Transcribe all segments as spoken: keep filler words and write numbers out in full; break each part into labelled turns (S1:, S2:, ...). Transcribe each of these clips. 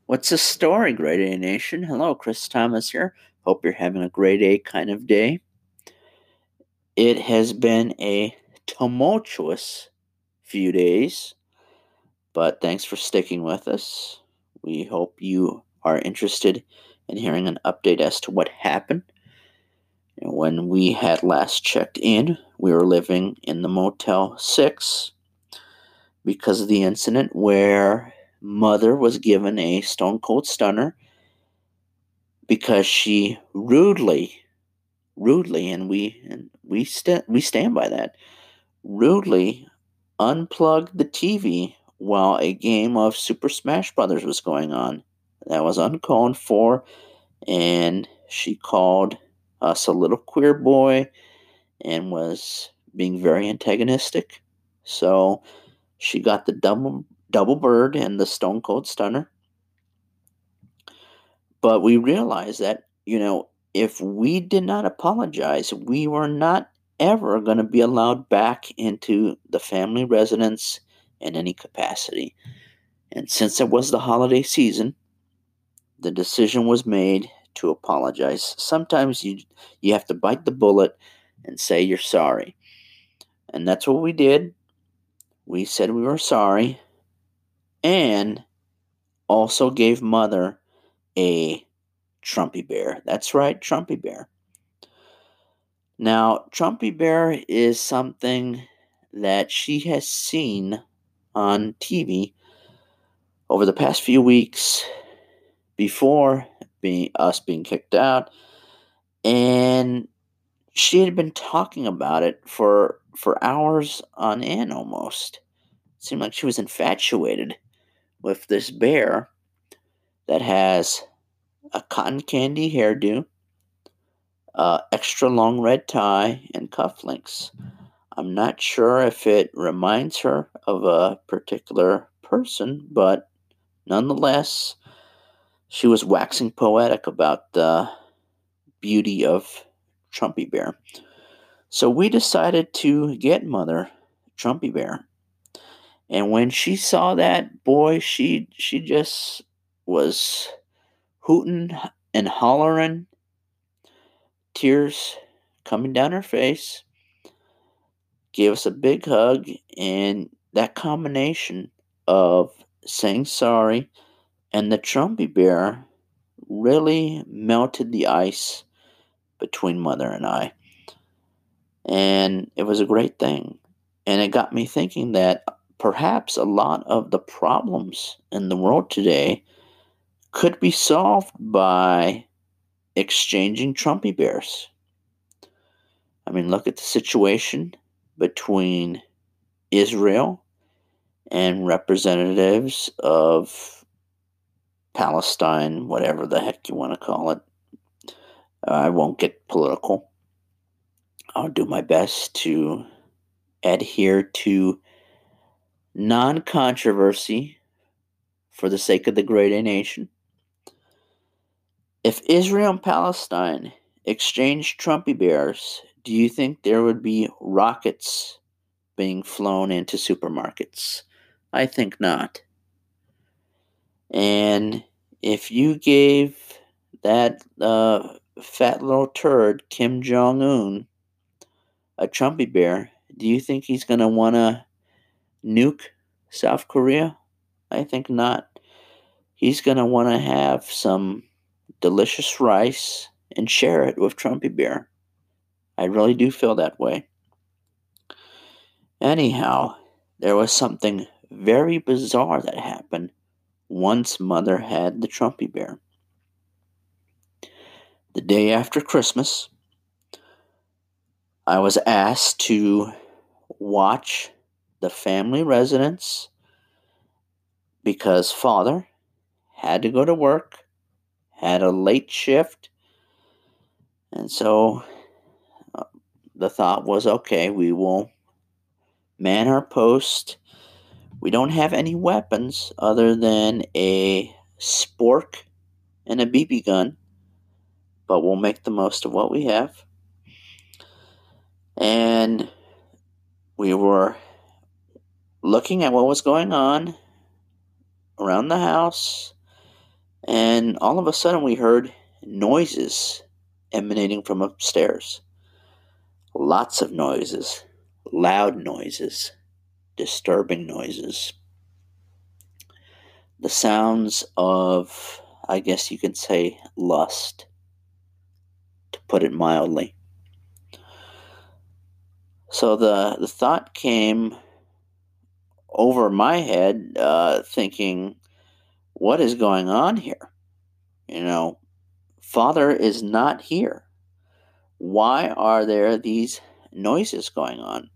S1: What's the story, Great A Nation? Hello, Chris Thomas here. Hope you're having a great A kind of day. It has been a tumultuous few days, but thanks for sticking with us. We hope you are interested in hearing an update as to what happened. When we had last checked in, we were living in the Motel six because of the incident where Mother was given a stone cold stunner because she rudely, rudely, and we and we st- we stand by that, rudely unplugged the T V while a game of Super Smash Brothers was going on. That was uncalled for, and she called us a little queer boy and was being very antagonistic. So she got the double double bird and the stone cold stunner. But we realized that, you know, if we did not apologize, we were not ever going to be allowed back into the family residence in any capacity. And since it was the holiday season, the decision was made to apologize. Sometimes you you have to bite the bullet and say you're sorry. And that's what we did. We said we were sorry and also gave Mother a Trumpy Bear. That's right, Trumpy Bear. Now, Trumpy Bear is something that she has seen on T V over the past few weeks before being us being kicked out, and she had been talking about it for for hours on end almost. It seemed like she was infatuated with this bear that has a cotton candy hairdo, uh, extra long red tie, and cufflinks. I'm not sure if it reminds her of a particular person, but nonetheless, she was waxing poetic about the beauty of Trumpy Bear. So we decided to get Mother Trumpy Bear. And when she saw that, boy, she she just was hooting and hollering, tears coming down her face, gave us a big hug, and that combination of saying sorry and the Trumpy Bear really melted the ice between Mother and I. And it was a great thing. And it got me thinking that perhaps a lot of the problems in the world today could be solved by exchanging Trumpy Bears. I mean, look at the situation between Israel and representatives of Palestine, whatever the heck you want to call it. I won't get political. I'll do my best to adhere to non controversy for the sake of the great A nation. If Israel and Palestine exchanged Trumpy Bears, do you think there would be rockets being flown into supermarkets? I think not. And if you gave that uh, fat little turd, Kim Jong Un, a Trumpy Bear, do you think he's going to want to nuke South Korea? I think not. He's going to want to have some delicious rice and share it with Trumpy Bear. I really do feel that way. Anyhow, there was something very bizarre that happened once Mother had the Trumpy Bear. The day after Christmas, I was asked to watch the family residence because Father had to go to work, had a late shift, and so uh, the thought was, okay, we will man our post. We don't have any weapons other than a spork and a B B gun, but we'll make the most of what we have. And we were looking at what was going on around the house, And all of a sudden we heard noises emanating from upstairs. Lots of noises, loud noises, disturbing noises. The sounds of, I guess you could say, lust, to put it mildly. So the, the thought came over my head, uh, thinking, what is going on here? You know, Father is not here. Why are there these noises going on?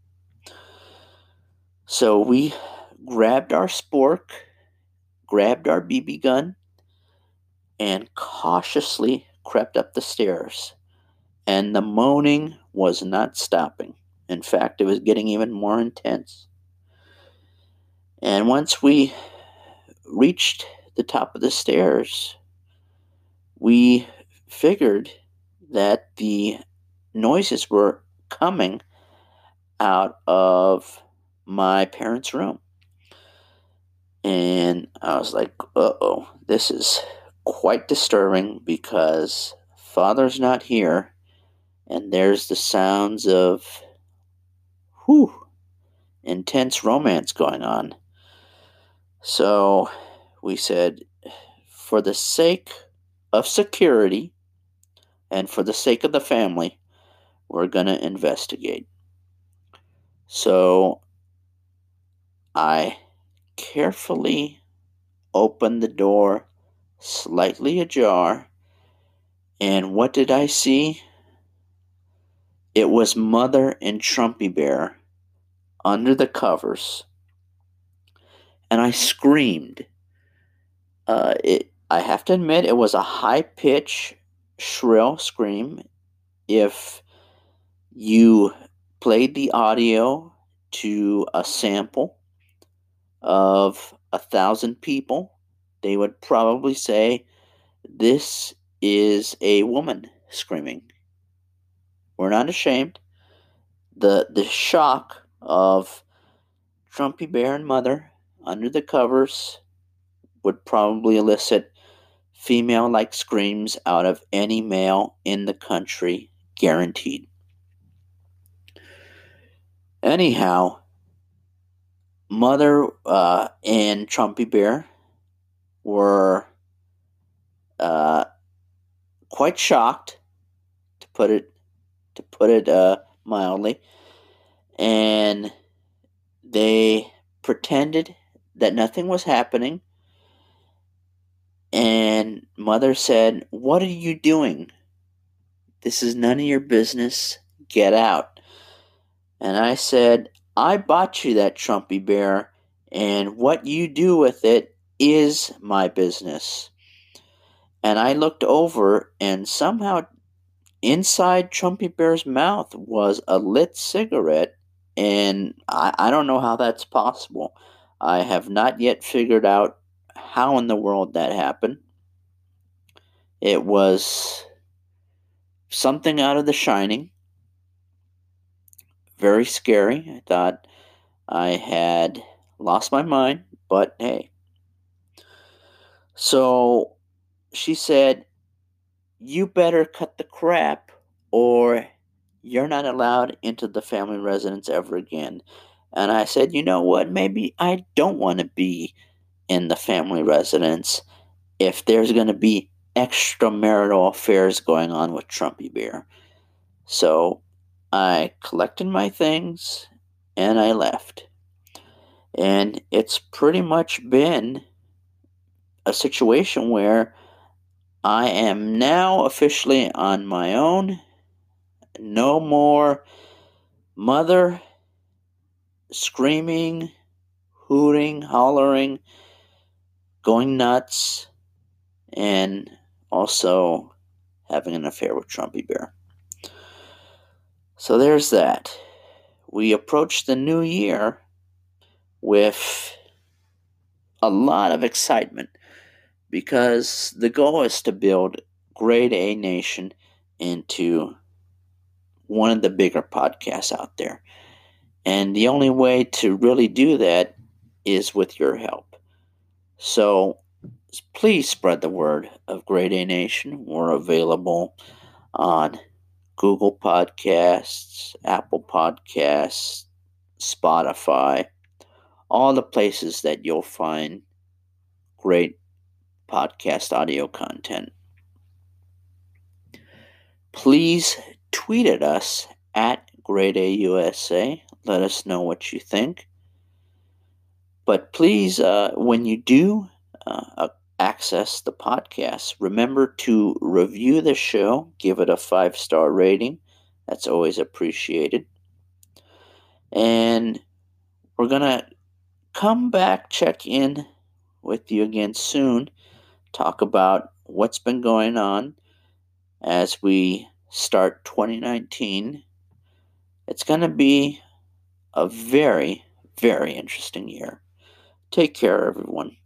S1: So we grabbed our spork, grabbed our B B gun, and cautiously crept up the stairs. And the moaning was not stopping. In fact, it was getting even more intense. And once we reached the top of the stairs, we figured that the noises were coming out of my parents' room. And I was like, uh-oh, this is quite disturbing because Father's not here, and there's the sounds of, whew, intense romance going on. So we said, for the sake of security and for the sake of the family, we're going to investigate. So I carefully opened the door slightly ajar, and what did I see? It was Mother and Trumpy Bear under the covers, and I screamed. Uh, it, I have to admit, it was a high-pitched, shrill scream. If you played the audio to a sample of a thousand people, they would probably say, this is a woman screaming. We're not ashamed. The, the shock of Trumpy Bear and Mother under the covers would probably elicit female-like screams out of any male in the country, guaranteed. Anyhow, Mother uh, and Trumpy Bear were uh, quite shocked, to put it to put it uh, mildly, and they pretended that nothing was happening. And Mother said, "What are you doing? This is none of your business. Get out." And I said, "I bought you that Trumpy Bear, and what you do with it is my business." And I looked over, and somehow inside Trumpy Bear's mouth was a lit cigarette, and I, I don't know how that's possible. I have not yet figured out how in the world that happened. It was something out of The Shining. Very scary. I thought I had lost my mind, but hey. So she said, "You better cut the crap or you're not allowed into the family residence ever again." And I said, you know what? Maybe I don't want to be in the family residence if there's going to be extramarital affairs going on with Trumpy Bear. So I collected my things and I left. And it's pretty much been a situation where I am now officially on my own. No more Mother screaming, hooting, hollering, going nuts, and also having an affair with Trumpy Bear. So there's that. We approach the new year with a lot of excitement because the goal is to build Grade A Nation into one of the bigger podcasts out there. And the only way to really do that is with your help. So please spread the word of Grade A Nation. We're available on Google Podcasts, Apple Podcasts, Spotify, all the places that you'll find great podcast audio content. Please tweet at us at Grade A U S A. Let us know what you think. But please, uh, when you do uh, access the podcast, remember to review the show, give it a five-star rating. That's always appreciated. And we're going to come back, check in with you again soon, talk about what's been going on as we start twenty nineteen. It's going to be a very, very interesting year. Take care, everyone.